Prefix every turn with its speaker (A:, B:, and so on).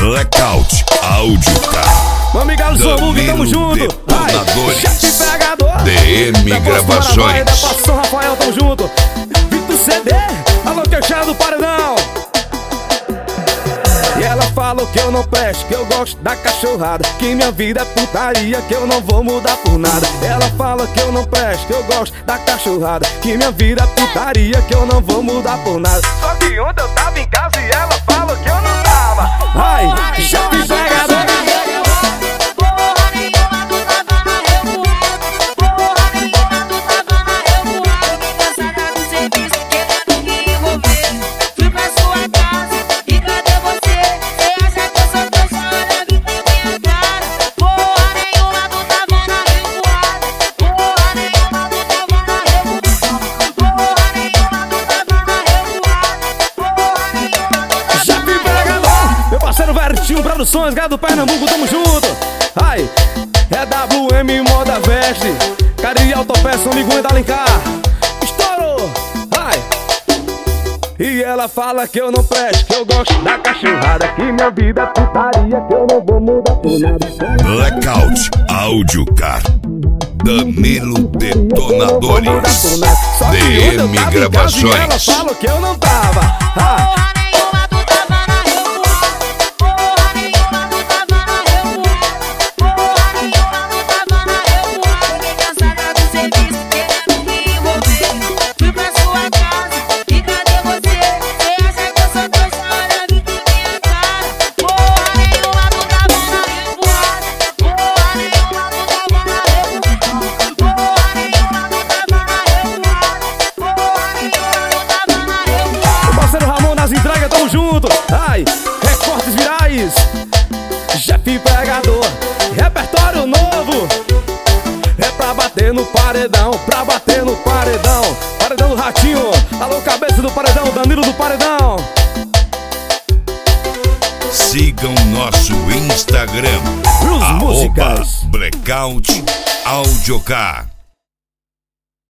A: Blackout Áudio Car.
B: Meu amigo Alisson Bug, tamo junto.
A: Detonadores.
B: Pegador.
A: DM Gravações.
B: Da São Rafael, tamo junto. Vitor CD, alô queixada do paredão. E ela falou que eu não presto, que eu gosto da cachorrada, que minha vida é putaria, que eu não vou mudar por nada. Ela fala que eu não presto, que eu gosto da cachorrada, que minha vida é putaria, que eu não vou mudar por nada. Só que ontem eu tava em casa e ela falou que eu não tava. Ai, já me pegador. Produções, Gado Pernambuco, tamo junto. Ai, é WM Moda Veste, Carinha Autopeça, amigo da Alencar. Estourou, ai. E ela fala que eu não presto, que eu gosto da cachorrada, que minha vida é putaria, que eu não vou mudar por nada.
A: Blackout Áudio Car. Danilo Detonadores. DM Gravações.
B: Ela falou que eu não tava. Tamo junto, ai, recortes virais, Jeff Pegador, repertório novo. É pra bater no paredão, pra bater no paredão. Paredão do Ratinho, alô cabeça do paredão, Danilo do paredão.
A: Sigam nosso Instagram,
B: músicas
A: @Blackout Áudio Car.